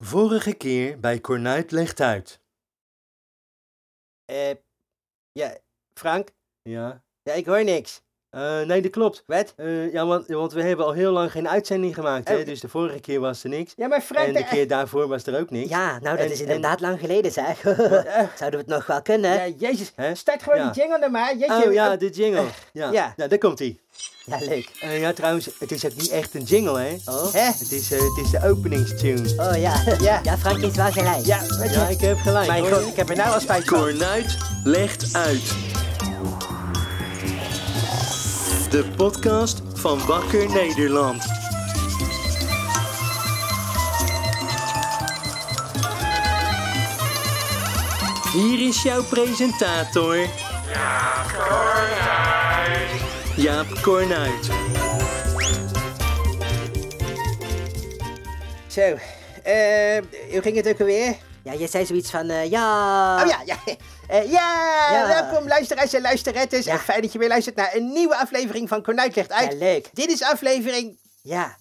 Vorige keer bij Cornuit legt uit. Ja, Frank? Ja? Ja, ik hoor niks. Nee, dat klopt. Wat? Ja, want we hebben al heel lang geen uitzending gemaakt, hè? Oh. Dus de vorige keer was er niks. Ja, maar Frank... En de keer daarvoor was er ook niks. Ja, nou dat En- is inderdaad lang geleden zeg. Zouden we het nog wel kunnen? Ja, jezus. Hè? Start gewoon Ja. die jingle dan maar. Jeetje. Oh ja, de jingle. Ja, ja. Nou, daar komt hij. Ja, leuk. Ja, trouwens, het is ook niet echt een jingle, hè? Oh, Hè? Het is de openingstune. oh ja. Ja. Ja, Frank heeft wel gelijk. Ja, weet je. Ja, ik heb gelijk. Mijn hoor. god, ik heb er nou al spijt van. Cornuit legt uit. De podcast van Wakker Nederland. Hier is jouw presentator. Jaap Cornuit. Zo, hoe ging het ook alweer? Ja, je zei zoiets van, ja. Oh ja, ja. Ja, Ja. welkom luisteraars en luisterettes. Ja. En fijn dat je weer luistert naar een nieuwe aflevering van Cornuit legt uit. Ja, leuk. Dit is aflevering... Ja.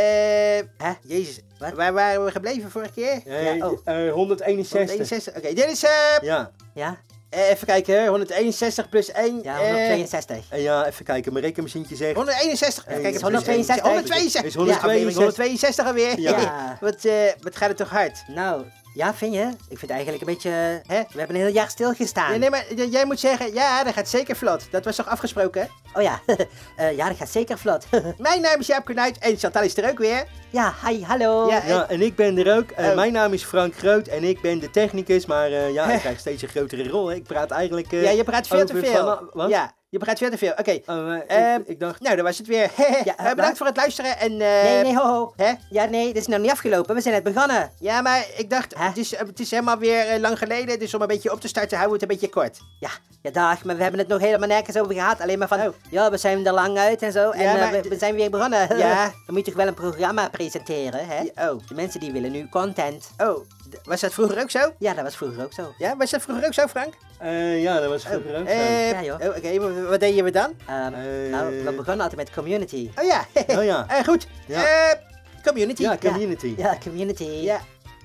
Jezus, Wat? waar waren we gebleven vorige keer? Ja, 161. 161. Oké, dit is... Ja. Ja? even kijken, hoor. 161 plus 1. Ja, 162. Ja, even kijken. Mijn rekenmachientje zegt... 161. Even kijken, is 162. 162. Is Ja, 162. aflevering 162 alweer. Ja. Wat gaat het toch hard? Nou, ja, vind je? Ik vind het eigenlijk een beetje, hè? We hebben een heel jaar stilgestaan. Ja, nee, maar jij moet zeggen, ja, dat gaat zeker vlot. Dat was toch afgesproken? Oh ja. Ja, dat gaat zeker vlot. Mijn naam is Jaap Cornuit en Chantal is er ook weer. Ja, hi, hallo. Ja, Ja, en ik ben er ook. Oh. Mijn naam is Frank Groot en ik ben de technicus, maar ja, ik krijg steeds een grotere rol. Hè. Ik praat eigenlijk... Ja, je praat veel te over veel. wat? Ja, je praat veel te veel. Oké. Ik dacht... Nou, dat was het weer. Bedankt wat? voor het luisteren en... Nee, ho, ho. Hè? Ja, nee, dit is nog niet afgelopen. We zijn net begonnen. Ja, maar ik dacht, Hè? het is helemaal weer lang geleden, dus om een beetje op te starten houden we het een beetje kort. Ja, dag, maar we hebben het nog helemaal nergens over gehad. Alleen maar van, ja, we zijn er lang uit en zo. En Ja, maar we zijn weer begonnen. Ja. Dan moet je toch wel een programma presenteren, hè? Oh, De mensen die willen nu content. was dat vroeger ook zo? Ja, dat was vroeger ook zo. Ja, was dat vroeger ook zo, Frank? Ja, dat was vroeger ook zo. Ja, joh. Oké, wat deden we dan? Nou, we begonnen altijd met community. Oh ja. Oh ja. Goed. Ja. Community. Ja, community. Ja, community. Ja.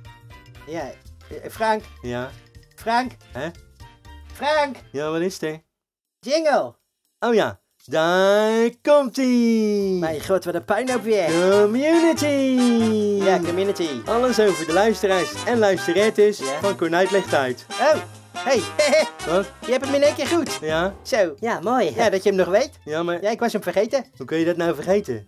Ja. Frank. Ja. Frank. Hè? Frank. Ja, wat is er? Jingle. Oh ja, daar komt-ie! Mijn god, wat een puinhoop weer. Community! Ja, community. Alles over de luisteraars en luisterettes Ja. van Cornuit legt uit. Oh, hey. Wat? Je hebt hem in één keer goed. Ja? Zo. Ja, mooi. Ja, dat je hem nog weet. Ja, maar Ja, ik was hem vergeten. hoe kun je dat nou vergeten?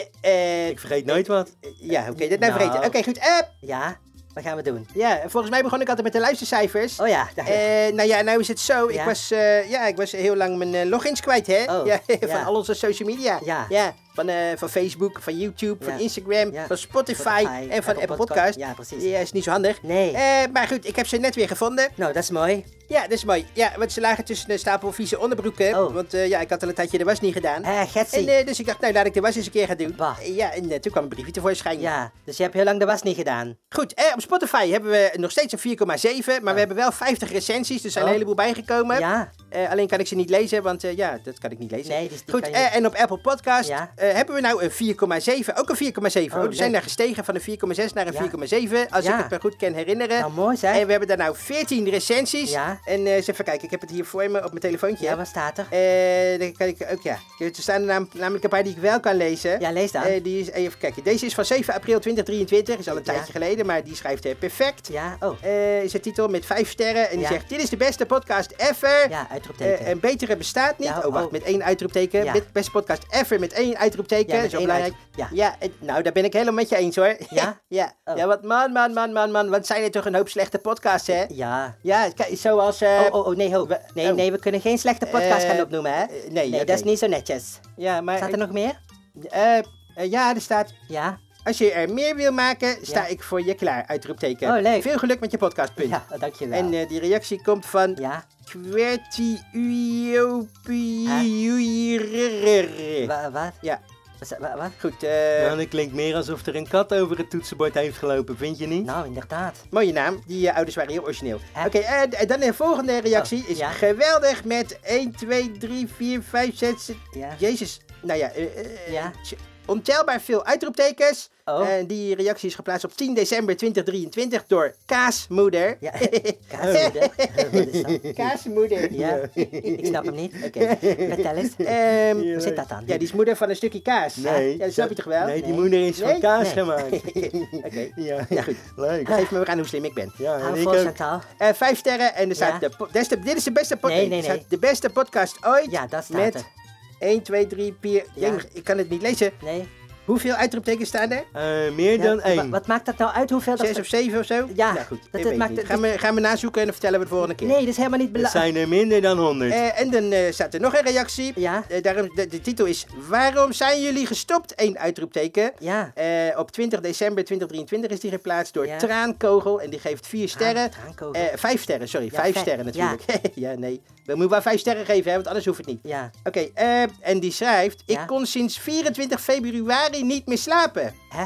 Ik vergeet nooit wat. Ja, hoe kun je dat nou Nou. vergeten? Oké, goed. Ja, wat gaan we doen? Ja, volgens mij begon ik altijd met de luistercijfers. Oh ja, daar. Nou ja, nou is het zo. Ja. Ik was heel lang mijn logins kwijt, hè? Oh, Ja, van ja. al onze social media. Ja. Van Facebook, van YouTube, Ja. van Instagram, Ja. van Spotify en van Apple Podcast. Ja, precies. Ja, is niet zo handig. Nee. Maar goed, ik heb ze net weer gevonden. Nou, dat is mooi. Ja, dat is mooi. Ja, want ze lagen tussen een stapel vieze onderbroeken. Oh. Want ik had al een tijdje de was niet gedaan. Getsie. En dus ik dacht, nou laat ik de was eens een keer gaan doen. Bah. Ja, en toen kwam een briefje tevoorschijn. Ja, dus je hebt heel lang de was niet gedaan. Goed, op Spotify hebben we nog steeds een 4,7. Maar we hebben wel 50 recensies, dus er zijn een Oh. heleboel bijgekomen. Ja. Alleen kan ik ze niet lezen, want dat kan ik niet lezen. Nee, dus die Goed, kan je niet- en op Apple Podcast Ja. hebben we nou een 4,7. Ook een 4,7. Oh, We zijn leuk. daar gestegen van een 4,6 naar een Ja. 4,7. Als Ja. ik het me goed kan herinneren. Nou, mooi zeg. En we hebben daar nou 14 recensies. Ja. En eens even kijken, ik heb het hier voor me op mijn telefoontje. Ja, wat staat er? Dan kan ik ook, ja. Er staan er namelijk een paar die ik wel kan lezen. Ja, lees dan. Die is, even kijken. Deze is van 7 april 2023. Is al een Ja. tijdje geleden, maar die schrijft perfect. Ja, oh. Is de titel met 5 sterren. En die Ja. zegt, dit is de beste podcast ever. Ja, uitroepteken. Een betere bestaat niet. Ja, oh, wacht, oh. met 1 uitroepteken. Ja. Beste podcast ever met 1 uitroepteken. Ja, met Dat is wel één belangrijk. Ja. Ja, nou, daar ben ik helemaal met je eens hoor. Ja? ja. Oh. Ja, wat man. Wat zijn er toch een hoop slechte podcasts, hè? Ja. Ja, kijk, zoals... Nee, ho. Nee, oh. nee, we kunnen geen slechte podcast gaan opnoemen, hè? nee, Nee, oké. dat is niet zo netjes. Ja, maar... Staat er nog meer? Ja, er staat... Ja. Als je er meer wil maken, sta Ja. ik voor je klaar. Uitroepteken. Oh, leuk. Veel geluk met je podcast, punt. Ja, dankjewel. En die reactie komt van... Ja. Kwerti Wat? Ja. Wat? Goed, Ja, dat klinkt meer alsof er een kat over het toetsenbord heeft gelopen, vind je niet? Nou, inderdaad. mooie naam. Die ouders waren heel origineel. Hè? Oké, dan de volgende reactie Oh, is ja. geweldig met 1, 2, 3, 4, 5, 6... Ja. Jezus. Nou ja, Ja. ontelbaar veel uitroeptekens. Oh. Die reactie is geplaatst op 10 december 2023 door Kaasmoeder. Ja, kaasmoeder. Wat is dat? Kaasmoeder. Ja, ik snap hem niet. Oké, vertel eens. Hoe zit dat dan? Ja, die is moeder van een stukje kaas. Nee. Ja, dat snap je toch wel? Nee, die Nee. moeder is van kaas Nee. gemaakt. Oké. Ja, Ja, goed. leuk. Geef me weer aan hoe slim ik ben. Ja, en Hou ik vol, ook. Chantal. 5 sterren en er staat Ja. dit is de beste podcast. Nee, nee, Er staat nee. de beste podcast ooit. Ja, dat staat met er. 1, 2, 3, 4. Ja. Ik kan het niet lezen. Nee. Hoeveel uitroeptekens staan er? Meer Ja, dan 1. Wat maakt dat nou uit? Hoeveel dat... 6 of 7 of zo? Ja, Nou goed, dat dat het weet maakt ik niet. het- Gaan we nazoeken en dan vertellen we het volgende keer. Nee, dat is helemaal niet Er belangrijk. zijn er minder dan 100. En dan staat er nog een reactie. Ja, De titel is: Waarom zijn jullie gestopt? 1 uitroepteken. ja. Op 20 december 2023 is die geplaatst door Ja. Traankogel. En die geeft 4 sterren. Traankogel. 5 sterren, sorry. Ja, 5 vijf. sterren natuurlijk. Ja, nee. We moeten wel 5 sterren geven, hè, want anders hoeft het niet. Ja. Oké, en die schrijft: Ja. Ik kon sinds 24 februari niet meer slapen. Hè?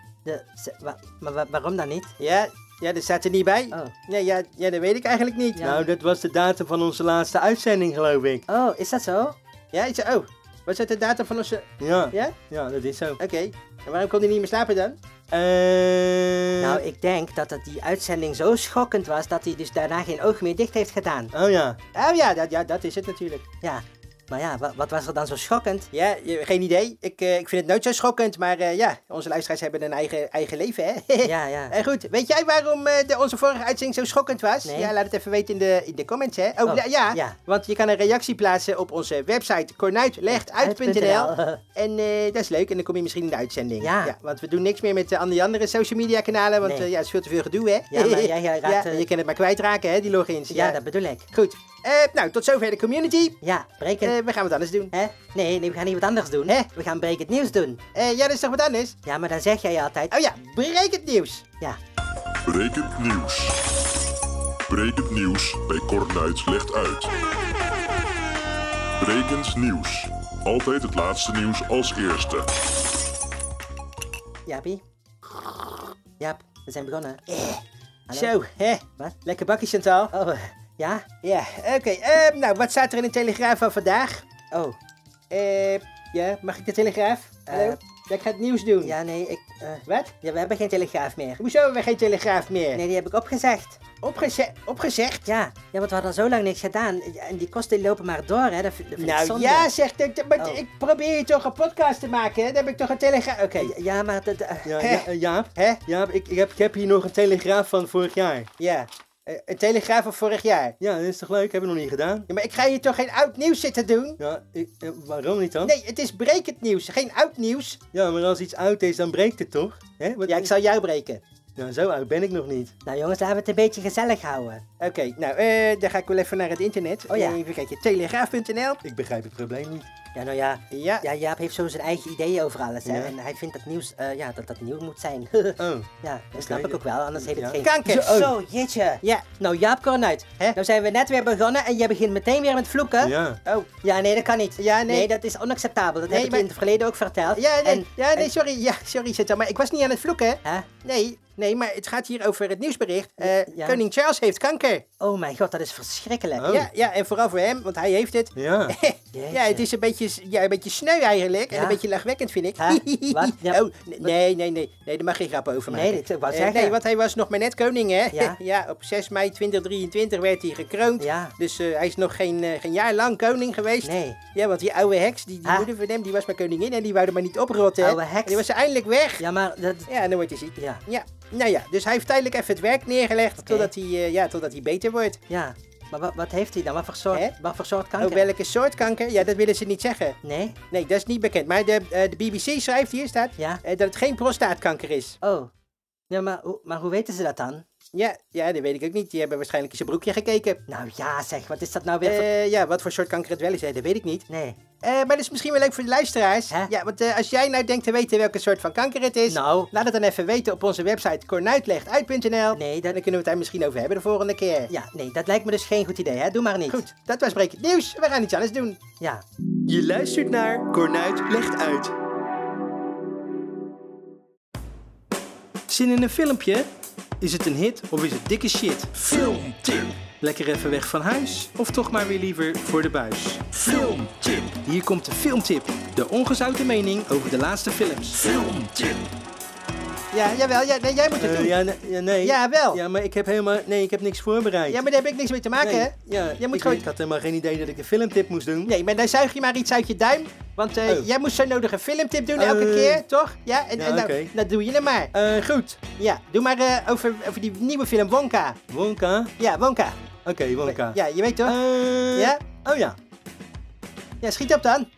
Maar waarom dan niet? Ja, dat staat er niet bij. Oh. Nee, ja, dat weet ik eigenlijk niet. Ja. Nou, dat was de datum van onze laatste uitzending, geloof ik. Oh, is dat zo? Oh, was dat de datum van onze... Ja, Ja? dat is zo. Oké. En waarom kon hij niet meer slapen dan? Nou, ik denk dat die uitzending zo schokkend was dat hij dus daarna geen oog meer dicht heeft gedaan. Oh ja. Oh ja, dat is het natuurlijk. Ja, maar ja, wat was er dan zo schokkend? Ja, geen idee. Ik vind het nooit zo schokkend, maar ja, onze luisteraars hebben een eigen leven, hè? Ja, ja. Goed, weet jij waarom onze vorige uitzending zo schokkend was? Nee. Ja, laat het even weten in de comments, hè? Oh, ja, ja. want je kan een reactie plaatsen op onze website kornuitlegtuit.nl. En dat is leuk, en dan kom je misschien in de uitzending. Ja. Want we doen niks meer met al die andere social media kanalen, want Nee. ja, het is veel te veel gedoe, hè? Ja, maar jij raakt, ja, je kan het maar kwijtraken, hè, die logins. Ja, dat bedoel ik. Goed, nou, tot zover de community. Ja, breken. We gaan wat anders doen. Hè? Nee, we gaan niet wat anders doen. Hè? We gaan breek het nieuws doen. Ja, dat is toch wat anders? Ja, maar dan zeg jij altijd. Oh ja, breek het nieuws. Ja. Brekend nieuws. Brekend nieuws bij Kornuit legt uit. Brekend nieuws. Altijd het laatste nieuws als eerste. Jaapie? Jaap, we zijn begonnen. Hallo? Zo, hè? Wat? Lekker bakje, Chantal. Oh, ja? Ja, oké. Nou, wat staat er in de Telegraaf van vandaag? Oh, Ja, mag ik de Telegraaf? Hallo? Ja, ik ga het nieuws doen. ja, nee, Wat? Ja, we hebben geen telegraaf meer. Hoezo hebben we geen Telegraaf meer? Nee, die heb ik opgezegd. Opgezegd? Ja, want we hadden zo lang niks gedaan. En die kosten lopen maar door, hè. Dat vind ik Nou zonde. ja, zegt maar Oh. ik probeer toch een podcast te maken, hè? Dan heb ik toch een Telegraaf... Oké. Ja, maar... Jaap, Hè? Jaap, ik heb hier nog een telegraaf van vorig jaar. Ja. Een Telegraaf van vorig jaar. Ja, dat is toch leuk? Hebben we nog niet gedaan? Ja, maar ik ga hier toch geen oud nieuws zitten doen? Ja, waarom niet dan? Nee, het is brekend nieuws, geen oud nieuws. Ja, maar als iets oud is, dan breekt het toch? Hè? Ja, ik zal jou breken. Ja, zo oud ben ik nog niet. Nou jongens, laten we het een beetje gezellig houden. Oké, nou, dan ga ik wel even naar het internet. Oh ja. Even kijken, telegraaf.nl. Ik begrijp het probleem niet. Ja, nou ja. Ja. Ja, Jaap heeft zo zijn eigen ideeën over alles, hè. Ja. En hij vindt dat nieuws, dat nieuw moet zijn. Oh, Ja, dat snap ik ook wel, anders heeft het Ja. geen... Kanker. Zo, jeetje. Ja. Nou, Jaap, Kornuit. Hè? Nou zijn we net weer begonnen en jij begint meteen weer met vloeken. ja. Oh. Ja, nee, dat kan niet. Ja, nee. dat is onacceptabel. Dat Nee, heb ik maar- je in het verleden ook verteld. Ja, nee, En- sorry. Ja, sorry, Chantal, maar ik was niet aan het vloeken. Hè? Nee, maar het gaat hier over het nieuwsbericht. Ja. Koning Charles heeft kanker. Oh mijn god, dat is verschrikkelijk. Oh. Ja, en vooral voor hem, want hij heeft het. Ja. Ja, het is een beetje sneu eigenlijk. En Ja. een beetje lachwekkend, vind ik. Hè? Wat? Ja. Oh, nee, daar mag geen grappen over maken. Nee, ik wou zeggen. Nee, want hij was nog maar net koning, hè? Ja. Ja, op 6 mei 2023 werd hij gekroond. Ja. Dus hij is nog geen jaar lang koning geweest. Nee. Ja, want die oude heks, die Huh? moeder van hem, die was maar koningin en die wou er maar niet oprotten. Oude heks? En die was eindelijk weg. Ja, maar dat... Ja, en dan wordt hij ziek. Ja. Ja, nou ja, dus hij heeft tijdelijk even het werk neergelegd totdat hij beter wordt. Ja. Maar wat heeft hij dan? Wat voor soort kanker? Oh, welke soort kanker? Ja, dat willen ze niet zeggen. Nee? Nee, dat is niet bekend. Maar de BBC schrijft, hier staat, Ja? dat het geen prostaatkanker is. Oh. Ja, maar hoe weten ze dat dan? Ja, dat weet ik ook niet. Die hebben waarschijnlijk in zijn broekje gekeken. Nou ja, zeg, wat is dat nou weer voor... Ja, wat voor soort kanker het wel is, hè, dat weet ik niet. Nee. Maar dat is misschien wel leuk voor de luisteraars. Hè? Ja, want als jij nou denkt te weten welke soort van kanker het is, Nou. laat het dan even weten op onze website kornuitlegtuit.nl. Nee, En dan kunnen we het daar misschien over hebben de volgende keer. Ja, nee, dat lijkt me dus geen goed idee, hè? Doe maar niet. Goed, dat was Breek het Nieuws. We gaan iets anders doen. Ja. Je luistert naar Kornuit legt uit. Zin in een filmpje? Is het een hit of is het dikke shit? Filmtip. Lekker even weg van huis? Of toch maar weer liever voor de buis? Filmtip. Hier komt de filmtip. De ongezouten mening over de laatste films. Filmtip. Ja, jawel. Ja, nee, jij moet het doen. Nee. Ja, wel. Ja, maar ik heb niks voorbereid. Ja, maar daar heb ik niks mee te maken, hè? Ja, Jij moet ik gewoon... had helemaal geen idee dat ik een filmtip moest doen. Nee, maar dan zuig je maar iets uit je duim. Want jij moest zo nodig een filmtip doen elke Oh. keer, toch? Ja, en nou, oké. dat doe je dan maar. Goed. Ja, doe maar over die nieuwe film Wonka. Wonka? Ja, Wonka. Oké, Wonka. Ja, je weet toch? Ja? Ja? Oh ja. Ja, schiet op dan.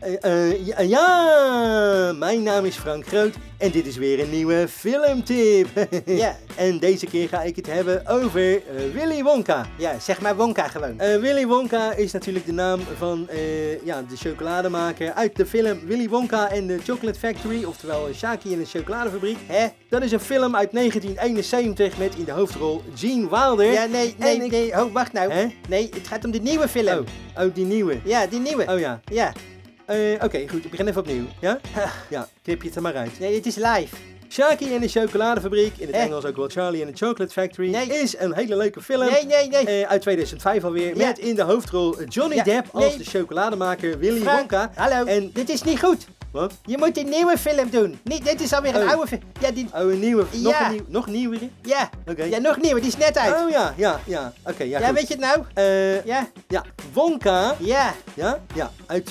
Ja, mijn naam is Frank Groot en dit is weer een nieuwe filmtip. Ja. En deze keer ga ik het hebben over Willy Wonka. Ja, zeg maar Wonka gewoon. Willy Wonka is natuurlijk de naam van de chocolademaker uit de film Willy Wonka en de Chocolate Factory, oftewel Shaki en de chocoladefabriek. Hè? Dat is een film uit 1971 met in de hoofdrol Gene Wilder. Ja, nee. Oh, wacht nou. Hè? Nee, het gaat om de nieuwe film. Oh, die nieuwe. Ja, die nieuwe. Oh ja. Ja. Oké, goed. Ik begin even opnieuw. Ja? Ja, knip je het er maar uit. Nee, het is live. Shaki en de chocoladefabriek, in het Hè? Engels ook wel Charlie and the Chocolate Factory, Nee. is een hele leuke film. Nee. Uit 2005 alweer, Ja. met in de hoofdrol Johnny Ja, Depp als nee. de chocolademaker Willy Frank, Wonka. hallo. En Dit is niet goed. wat? Je moet een nieuwe film doen. Niet, dit is alweer een Oh. oude film. Ja, die... Oh, een nieuwe. Ja. Nog nieuwere? Ja. Oké. Ja, nog nieuwe. Die is net uit. Oh ja. Oké, ja, Ja, goed. weet je het nou? Ja. Ja. Wonka. Ja. Ja. Uit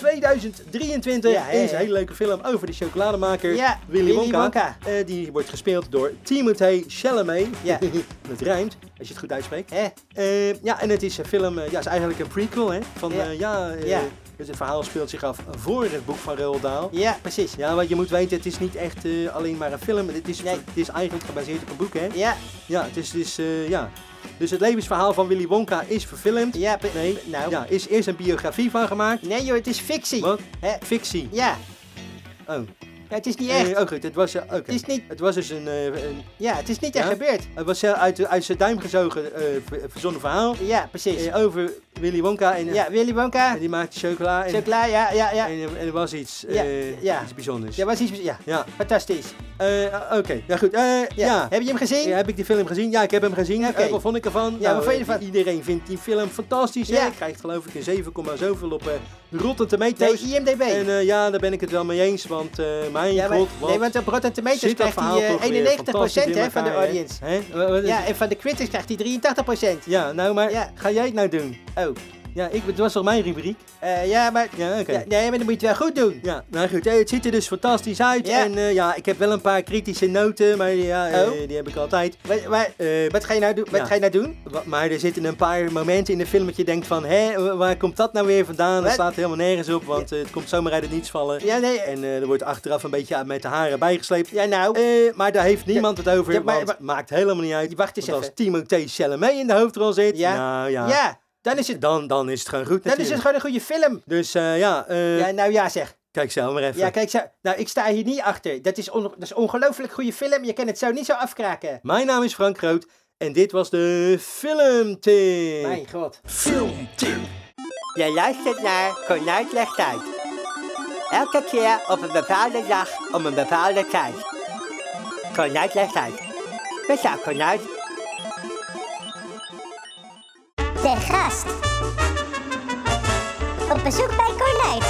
2023 Ja, is een hele leuke film over de chocolademaker Ja, Willy Willy Wonka. Wonka. Die wordt gespeeld door Timothée Chalamet. Ja. Dat rijmt, als je het goed uitspreekt. Hè? Ja, en het is een film, is eigenlijk een prequel, hè? Van, Ja. Dus het verhaal speelt zich af voor het boek van Roald Dahl. Ja, precies. Ja, wat je moet weten, het is niet echt alleen maar een film. Het is eigenlijk gebaseerd op een boek, hè? Ja. Ja, het is ja. Dus het levensverhaal van Willy Wonka is verfilmd. Ja, Nee, nou. ja, is eerst een biografie van gemaakt. Nee joh, het is fictie. Wat? Hè? Fictie. Ja. Oh. Ja, het is niet echt. Oh goed, het was, Het is niet... het was dus een Ja, het is niet echt Ja? gebeurd. het was uit zijn duim gezogen verzonnen verhaal Ja, precies. over Willy Wonka en, Ja, Willy Wonka. en die maakte chocola en, Chocola, ja. en er was iets, Ja. iets bijzonders. Ja, was iets... Ja, Ja. fantastisch. Oké, nou goed. Ja. Heb je hem gezien? Ja, heb ik die film gezien? Ja, ik heb hem gezien. Oké. Wat vond ik ervan? Ja, wat vond je ervan? Iedereen vindt die film fantastisch. Ja. Hè? Krijgt geloof ik een 7, zoveel op Rotten Nee, Tomatoes. IMDb. En ja, daar ben ik het wel mee eens, want mijn Ja, maar, god, wat nee, want op Rotten Tomatoes zit dat krijgt verhaal hij toch weer 91% fantastisch in hè, van de elkaar, hè? audience. Hè? Wat is Ja, het? en van de critics krijgt hij 83%. Ja, nou maar, Ja. ga jij het nou doen? Oh, Ja, het was toch mijn rubriek? ja, maar... Ja, oké. Ja, nee, maar dan moet je het wel goed doen. Ja, nou goed, het ziet er dus fantastisch uit. Ja. En ja, ik heb wel een paar kritische noten, maar ja, Oh. die heb ik altijd. Wat ga je nou doen? Wat ja. ga je nou doen? Maar er zitten een paar momenten in de film dat je denkt van, hé, waar komt dat nou weer vandaan? Dat Wat? staat helemaal nergens op, want het komt zomaar uit het niets vallen. Ja, nee. En er wordt achteraf een beetje met de haren bijgesleept. Ja, nou. Maar daar heeft niemand het over, Ja, maar- want het maakt helemaal niet uit. Wacht eens Want als even. Timothée Chalamet in de hoofdrol zit, Ja. nou ja, Ja, dan is het... dan is het gewoon goed Dan is het natuurlijk. gewoon een goede film. Dus Ja, nou ja zeg. kijk zelf maar even. Ja, kijk zo. Nou, ik sta hier niet achter. Dat is ongelooflijk goede film. Je kan het zo niet zo afkraken. Mijn naam is Frank Groot en dit was de filmtip. Mijn god. Filmtip. Je luistert naar Kornuit legt uit. Elke keer op een bepaalde dag om een bepaalde tijd. Kornuit legt uit. Met jou, Kornuit. De gast. Op bezoek bij Kornuit.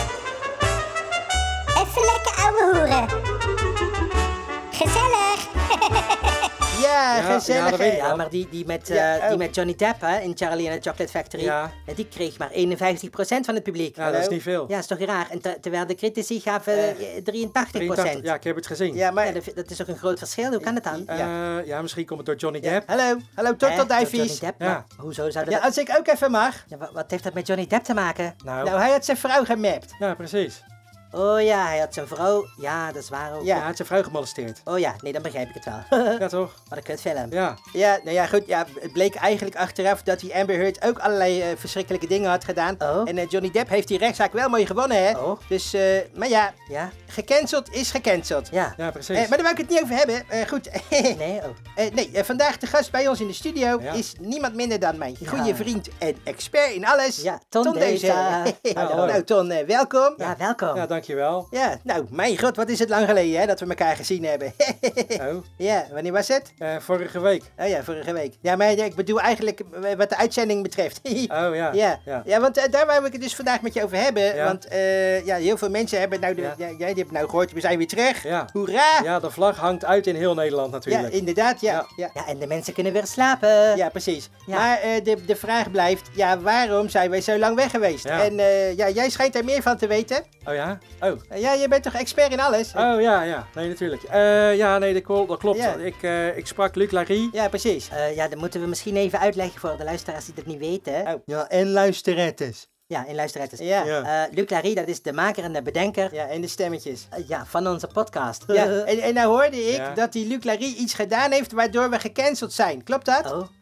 Even lekker ouwe hoeren. Gezellig. Ja, Ja, gezellig. dat weet ik hè? wel. Maar die met Ja, die Johnny Depp hè, in Charlie and the Chocolate Factory, Ja. die kreeg maar 51% van het publiek. Ja, dat is niet veel. Ja, is toch raar? En terwijl de critici gaven 83%. Ja, ik heb het gezien. Ja, maar... Ja, dat is toch een groot verschil? Hoe kan het dan? Ja, misschien komt het door Johnny Depp. Hallo, Hè, torteldijfies. Johnny Depp? Ja. Maar hoezo zou dat... Ja, als ik ook even mag. Ja, wat heeft dat met Johnny Depp te maken? Nou, Nou, hij had zijn vrouw gemapt. ja, precies. Oh ja, hij had zijn vrouw... Ja, dat is waar ook. Ja. Hij had zijn vrouw gemolesteerd. Oh ja, nee, dan begrijp ik het wel. Ja, toch? Wat een kutfilm. Ja. Ja, nou ja, goed. Ja, het bleek eigenlijk achteraf dat die Amber Heard ook allerlei verschrikkelijke dingen had gedaan. Oh. En Johnny Depp heeft die rechtszaak wel mooi gewonnen, hè? Oh. Dus, maar ja, Ja? gecanceld is gecanceld. Ja. Ja, precies. Maar daar wou ik het niet over hebben. Goed. Nee, oh. Nee, vandaag de gast bij ons in de studio Ja. is niemand minder dan mijn goede Ja. vriend en expert in alles. Ja, Ton Deze. Hallo. hallo. Nou, Ton, welkom. Ja, welkom. Ja, dankjewel. Ja, nou, mijn god, wat is het lang geleden hè, dat we elkaar gezien hebben. Oh, Ja, wanneer was het? vorige week. Oh ja, vorige week. Ja, maar ik bedoel eigenlijk wat de uitzending betreft. Oh ja. Ja, want daar wou ik het dus vandaag met je over hebben. Ja. Want heel veel mensen hebben nou, jij die hebt nou gehoord, we zijn weer terug. Ja. Hoera! Ja, de vlag hangt uit in heel Nederland Ja, natuurlijk. inderdaad, ja. Ja, en de mensen kunnen weer slapen. Ja, precies. Ja. Maar de vraag blijft, ja, waarom zijn wij zo lang weg geweest? Ja. En jij schijnt er meer van te weten. Oh ja? Oh. Ja, je bent toch expert in alles? Oh ja. Nee, natuurlijk. Ja, nee, dat klopt. Ja. Ik sprak Luc Larry. Ja, precies. Ja, dan moeten we misschien even uitleggen voor de luisteraars die dat niet weten. Oh. Ja, en luisterettes. Ja, in luisteraars. Ja. Ja. Luc Larry, dat is de maker en de bedenker Ja, en de stemmetjes. ja, van onze podcast. Ja, en nou hoorde ik Ja. dat die Luc Larry iets gedaan heeft waardoor we gecanceld zijn. Klopt dat? Oh,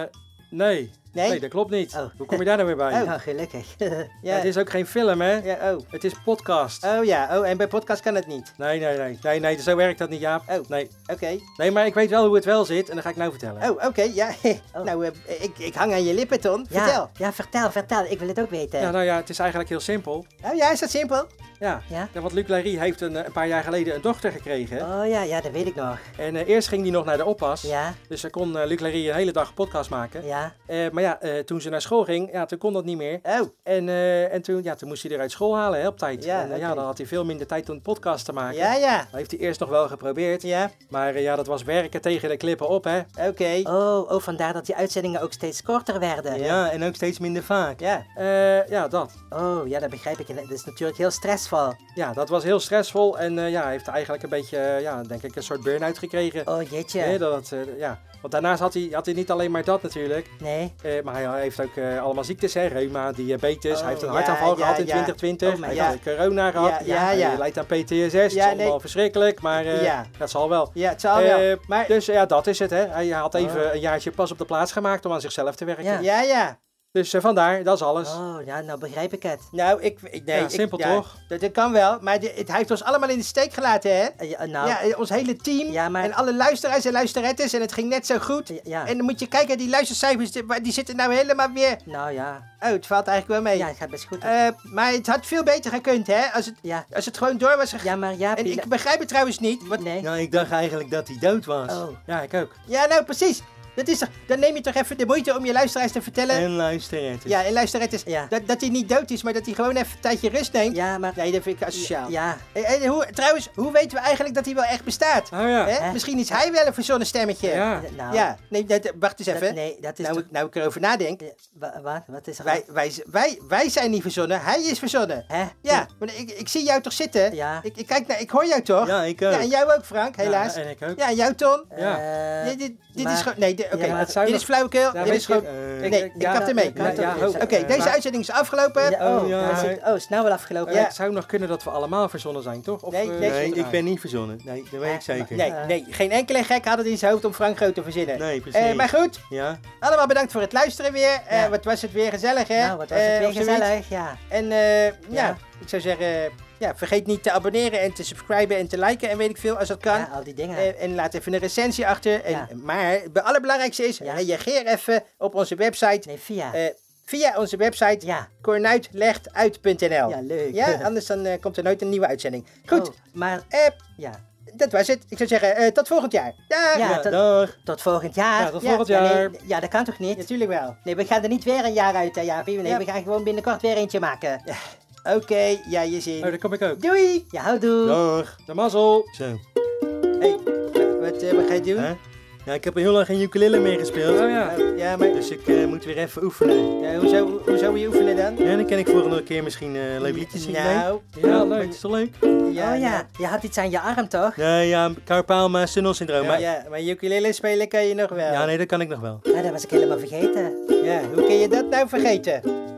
Nee. Nee? Nee, dat klopt niet. Oh. Hoe kom je daar nou weer bij? nou gelukkig. Ja. Het is ook geen film, hè? Ja, oh. Het is podcast. Oh ja, en bij podcast kan het niet. Nee, zo werkt dat niet, Jaap. Oh. Nee. Oké. Nee, maar ik weet wel hoe het wel zit en dat ga ik nou vertellen. Oh, oké, ja. Oh. Nou, ik hang aan je lippen, Ton. Vertel. Ja, vertel. Ik wil het ook weten. Ja, nou ja, het is eigenlijk heel simpel. Oh ja, is dat simpel? Ja. Ja? Ja, want Luc Larry heeft een paar jaar geleden een dochter gekregen. Oh ja, dat weet ik nog. En eerst ging die nog naar de oppas. Ja, Dus dan kon Luc Larry een hele dag een podcast maken. ja. Maar ja, toen ze naar school ging, ja, toen kon dat niet meer. Oh. En toen moest hij er uit school halen, hè, op tijd. Ja, en oké. dan had hij veel minder tijd om een podcast te maken. Ja. Dat heeft hij eerst nog wel geprobeerd. Ja, Maar ja, dat was werken tegen de klippen op, hè. oké. Oh, vandaar dat die uitzendingen ook steeds korter werden. Ja. en ook steeds minder vaak. Ja. Ja, dat. Oh, ja, dat begrijp ik. En dat is natuurlijk heel stressvol. Ja, dat was heel stressvol. En hij heeft eigenlijk een beetje, denk ik, een soort burn-out gekregen. Oh, jeetje. Want daarnaast had hij niet alleen maar dat natuurlijk. Nee. Maar hij heeft ook allemaal ziektes, hè. Reuma, diabetes. Oh, hij heeft een ja, hartaanval ja, gehad in ja. 2020. Oh, maar hij ja. heeft corona gehad. Ja. Hij lijdt aan PTSS. Het is Ja, allemaal nee. verschrikkelijk, maar Ja. dat zal wel. Ja, het zal wel. Maar, Dus ja, dat is het, hè. Hij had even een jaartje pas op de plaats gemaakt om aan zichzelf te werken. Ja. ja. Dus vandaar, dat is alles. Oh, ja, nou begrijp ik het. Nou, nee. Simpel toch? Dat kan wel, maar hij heeft ons allemaal in de steek gelaten, hè? Ja, nou, Ja, ons hele team Ja, maar- en alle luisteraars en luisterettes en het ging net zo goed. Ja. En dan moet je kijken, die luistercijfers, die zitten nou helemaal weer... nou ja. Oh, het valt eigenlijk wel mee. Ja, het gaat best goed. Maar het had veel beter gekund, hè? Ja. Als het gewoon door was gegaan. Ja, maar ja, En ik begrijp het trouwens niet. Nee. Nou, ik dacht eigenlijk dat hij dood was. Oh. Ja, ik ook. Ja, nou precies. Dat is toch, dan neem je toch even de moeite om je luisteraars te vertellen. En luisterettes. Ja, en luisterettes, Ja. dat hij niet dood is, maar dat hij gewoon even een tijdje rust neemt. Ja, maar... Nee, dat vind ik asociaal. Ja. En trouwens, hoe weten we eigenlijk dat hij wel echt bestaat? Oh ja. Hè? Hè? Misschien is hij wel een verzonnen stemmetje. Ja. Nou, Ja, nee, wacht eens even. nee, dat is nou, toch... nou ik erover nadenk. Wat is er? Wij zijn niet verzonnen, hij is verzonnen. Hè? Ja, maar ik zie jou toch zitten? Ja. Ik hoor jou toch? Ja, ik ook. Ja, en jou ook, Frank, helaas. Ja, en ik ook. Ja, en jou, Ton? Ja. Dit maar- is gewoon... Nee, oké, Ja, maar het zou dit nog- is flauwekul. Ja, dit weet is je, gewoon... nee, ik ja, kap ermee. dat kan toch niet? Oké, deze Maar- uitzending is afgelopen. Ja, Oh, ja. snel wel afgelopen. Ja. Het zou nog kunnen dat we allemaal verzonnen zijn, toch? Of, Nee, nee, ik ben niet verzonnen. Nee, dat weet ik zeker. Nee, geen enkele gek had het in zijn hoofd om Frank Groot te verzinnen. Nee, precies. Maar goed, Ja? allemaal bedankt voor het luisteren weer. Ja. Wat was het weer gezellig, hè? Nou, wat was het weer of zoiets. gezellig, ja. En Ja. ik zou zeggen, vergeet niet te abonneren en te subscriben en te liken en weet ik veel als dat kan. Ja, al die dingen. En laat even een recensie achter. Ja. Maar het allerbelangrijkste is, Ja. reageer even op onze website. Nee, via. Via onze website Ja. kornuitlegtuit.nl. Ja, leuk. Ja, anders dan komt er nooit een nieuwe uitzending. Goed, Oh, maar, ja. dat was het. Ik zou zeggen, tot volgend jaar. Dag! Ja, Ja, dag. tot volgend jaar. Ja, tot volgend jaar. Ja, nee, ja, dat kan toch niet? Natuurlijk wel. Nee, we gaan er niet weer een jaar uit, hè, Jaapie. Nee, Ja. we gaan gewoon binnenkort weer eentje maken. Oké, ja, je zin. Oh, daar kom ik ook. Doei! Ja, houdoe. Dag. De mazzel. Zo. Hey, wat ga je doen? Hè? Ja, ik heb heel lang geen ukulele meer gespeeld. Oh ja. Ja, maar Dus ik moet weer even oefenen. ja, hoe zou je oefenen dan? Ja, dan kan ik volgende keer misschien leuke liedjes zingen. Nou, Ja, leuk. Is toch leuk? ja, Oh ja, je had iets aan je arm, toch? Ja, Karpaalma tunnelsyndroom. Ja, ja, maar ukulele spelen kan je nog wel. Ja, nee, dat kan ik nog wel. Ja, dat was ik helemaal vergeten. Ja, hoe kun je dat nou vergeten?